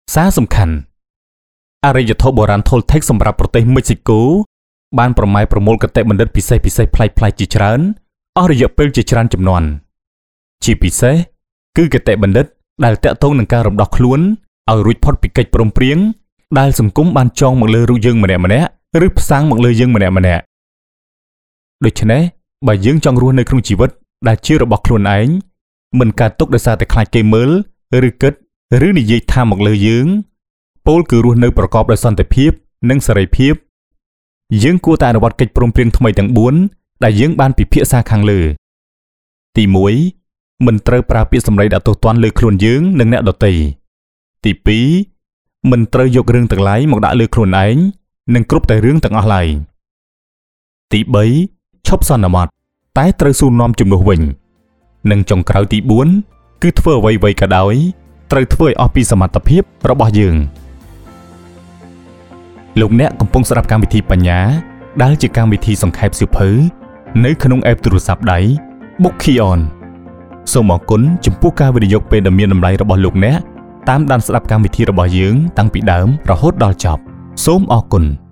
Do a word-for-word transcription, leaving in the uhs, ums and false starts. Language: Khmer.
សារសំខាន់អរិយធម៌បុរាណ Toltec សម្រាប់ប្រទេសមិចស៊ីកូបានប្រម៉ែប្រមូលគតិបណ្ឌិតពិសេសពិសេសប្លែកប្លែកជាច្រើនអស់រយៈពេលជាច្រើនជំនាន់ជាពិសេសគឺគតិបណ្ឌិតដែលតាក់ទងនឹងការរំដោះខ្លួនឲ្យរួចផុតពីកិច្ចព្រមព្រៀងដែលសង្គមបានចងមកលើរូបយើងម្នាក់ម្នាក់ឬផ្សាំងមកលើយើងម្នាក់ម្នាក់ដូច្នេះបើយើងចង់រស់នៅក្នុងជីវិតដែលជារបស់ខ្លួនឯងមិនកើតទុកដោយសារតែខ្លាចគេមើលឬគិតឬនិយាយថាមកលើយើងពោលគឺរស់នៅប្រកបដោយសន្តិភាពនិងសេរីភាពយើងគួរតែអនុវត្តកិច្ចព្រមព្រៀងថ្មីទាំងបួនដែលយើងបានពិភាក្សាខាងលើទីមួយមិនត្រូវប្រើពាក្យសម្ដីដាក់ទោសទណ្ឌលើខ្លួនយើងនិងអ្នកដទៃទីពីរមិនត្រូវយករឿងទាំងឡាយមកដាក់លើខ្លួនឯងនិងគ្រប់តែរឿងទាំងអស់ឡើយទីបីឈប់សន្មតតែត្រូវសួរនាំជំនួសវិញនិងចុងក្រោយទីបួនគឺធ្វើអ្វីៗក៏ដោយត្រូវធ្វើឲ្យអស់ពីសមត្ថភាពរបស់យើងលោកអ្នកកំពុងស្ដាប់កម្មវិធីបញ្ញាដែលជាកម្មវិធីសង្ខេបសៀវភៅនៅក្នុង app ទូរស័ព្ទដៃ Bookion សូមអរគុណចំពោះការវិនិយោគពេលដ៏មានតម្លៃរបស់លោកអ្នកតាមដានស្ដាប់កម្មវិធីរបស់យើងតាំងពីដើមរហូតដល់ចប់សូមអរគុណ